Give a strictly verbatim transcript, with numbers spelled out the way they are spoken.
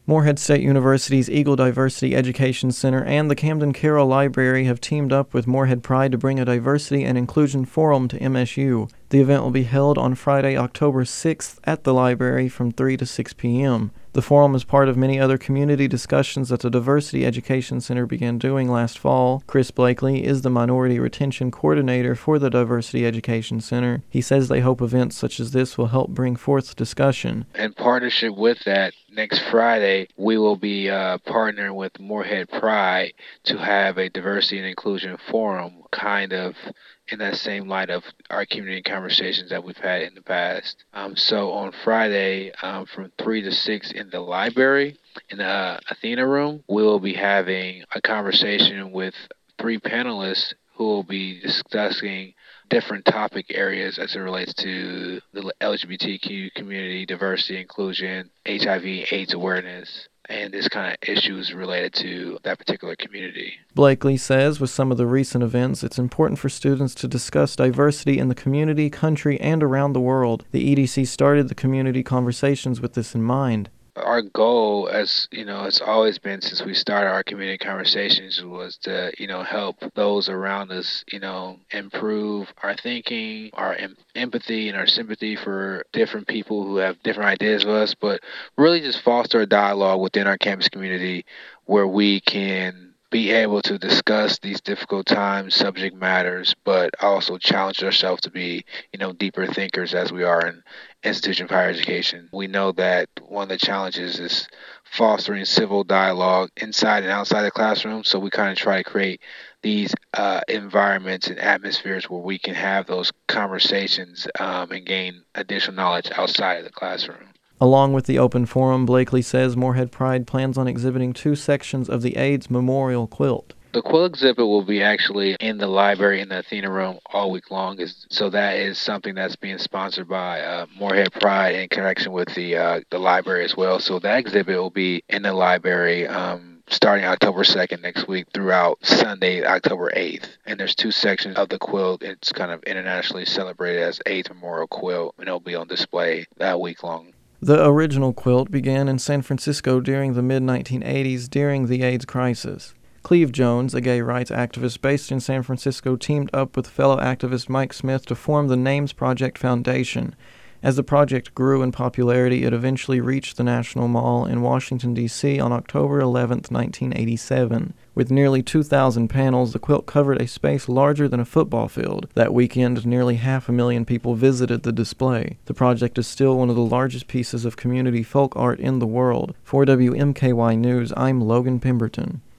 Morehead State University's Eagle Diversity Education Center and the Camden Carroll Library have teamed up with Morehead Pride to bring a diversity and inclusion forum to M S U. The event will be held on Friday, October sixth at the library from three to six p.m. The forum is part of many other community discussions that the Diversity Education Center began doing last fall. Chris Blakely is the Minority Retention Coordinator for the Diversity Education Center. He says they hope events such as this will help bring forth discussion. In partnership with that, next Friday, we will be uh, partnering with Morehead Pride to have a diversity and inclusion forum, kind of in that same light of our community conversations that we've had in the past. Um, so on Friday, um, from three to six in the library, in the uh, Athena room, we will be having a conversation with three panelists who will be discussing different topic areas as it relates to the L G B T Q community, diversity, inclusion, H I V, AIDS awareness, and this kind of issues related to that particular community. Blakely says with some of the recent events, it's important for students to discuss diversity in the community, country, and around the world. The E D C started the community conversations with this in mind. Our goal, as you know, it's always been since we started our community conversations, was to, you know, help those around us, you know, improve our thinking, our em- empathy, and our sympathy for different people who have different ideas of us, but really just foster a dialogue within our campus community where we can be able to discuss these difficult times, subject matters, but also challenge ourselves to be, you know, deeper thinkers as we are in institution of higher education. We know that one of the challenges is fostering civil dialogue inside and outside the classroom, so we kind of try to create these uh, environments and atmospheres where we can have those conversations um, and gain additional knowledge outside of the classroom. Along with the open forum, Blakely says Morehead Pride plans on exhibiting two sections of the AIDS Memorial Quilt. The quilt exhibit will be actually in the library in the Athena room all week long. So that is something that's being sponsored by uh, Morehead Pride in connection with the uh, the library as well. So that exhibit will be in the library um, starting October second next week throughout Sunday, October eighth. And there's two sections of the quilt. It's kind of internationally celebrated as AIDS Memorial Quilt, and it'll be on display that week long. The original quilt began in San Francisco during the mid nineteen eighties during the AIDS crisis. Cleve Jones, a gay rights activist based in San Francisco, teamed up with fellow activist Mike Smith to form the Names Project Foundation. As the project grew in popularity, it eventually reached the National Mall in Washington, D C on October eleventh, nineteen eighty-seven. With nearly two thousand panels, the quilt covered a space larger than a football field. That weekend, nearly half a million people visited the display. The project is still one of the largest pieces of community folk art in the world. For W M K Y News, I'm Logan Pemberton.